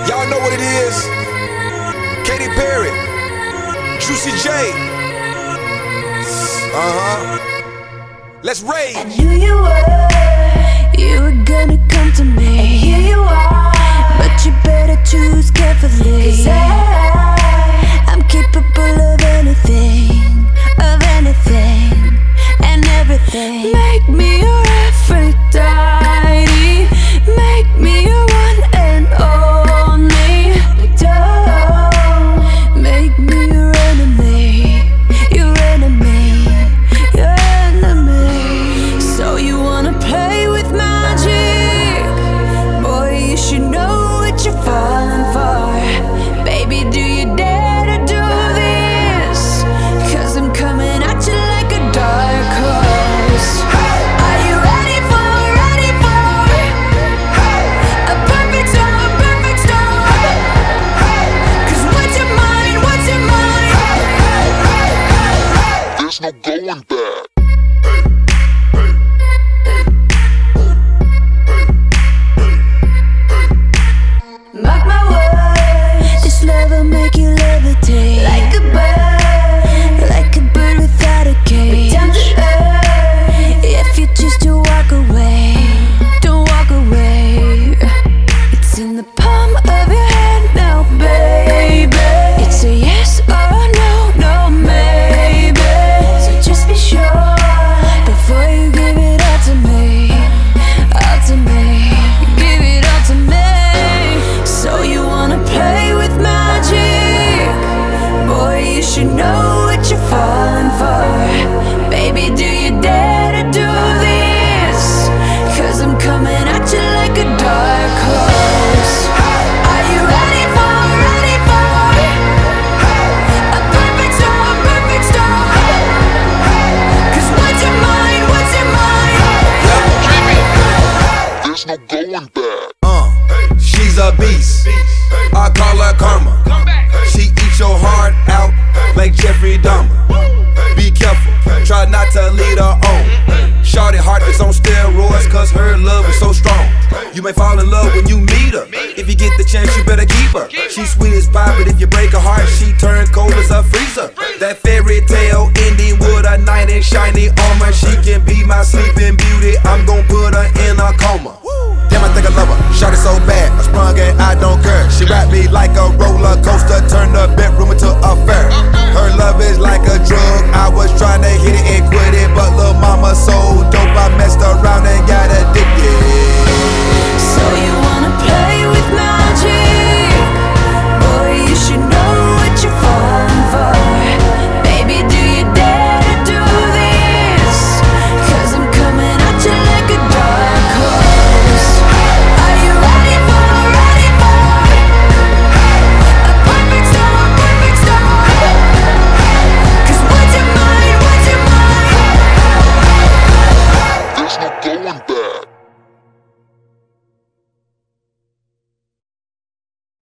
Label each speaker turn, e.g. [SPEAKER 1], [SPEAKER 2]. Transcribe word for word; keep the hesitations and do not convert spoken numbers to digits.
[SPEAKER 1] Y'all know what it is. Katy Perry, Juicy J. Uh-huh. Let's rage.
[SPEAKER 2] I knew you were, you were gonna come to me. And here you are, but you better choose carefully. 'Cause I, I'm capable of anything, of anything and everything. Make me your Aphrodite, make me your one and only. But don't make me your enemy, your enemy, your enemy. So you wanna play with magic? Boy, you should know what you're falling for. Baby, do you dare to do this? 'Cause I'm coming at you like a dark horse. Are you ready for, ready for a perfect storm, perfect storm? 'Cause what's your mind, what's your mind?
[SPEAKER 3] There's no going back.
[SPEAKER 2] Mark my words, this love will make you levitate like a bird, like a bird without a cage. Down to earth, if you choose to walk away, don't walk away. It's in the palm of your hand now, baby. It's a yes or a no, no maybe. So just be sure before you give it all to me, all to me, give it all to me. So you wanna play with magic? Boy, you should know what you're falling for. Baby, do you dare to do this? 'Cause I'm coming at you like a dark horse. Are you ready for, ready for a perfect storm, perfect storm? 'Cause what's your mind, what's your mind?
[SPEAKER 3] There's no going back.
[SPEAKER 1] Uh, she's a beast. I call her karma. She eats your heart out like Jeffrey Dahmer. Be careful, try not to lead her on. Shorty heart is on steroids 'cause her love is so strong. You may fall in love when you meet her. If you get the chance, you better keep her. She's sweet as pie, but if you break her heart, she turns cold as a freezer. That fairy tale ending with a knight in shiny armor. She can be my sleeping beauty. I'm gon' put her in a coma. Damn, I think I love her. Shot it so bad, I sprung and I don't care. She wrapped me like a roller coaster, turned the bedroom into a fair. Her love is like a drug. I was trying to hit it and quit it, but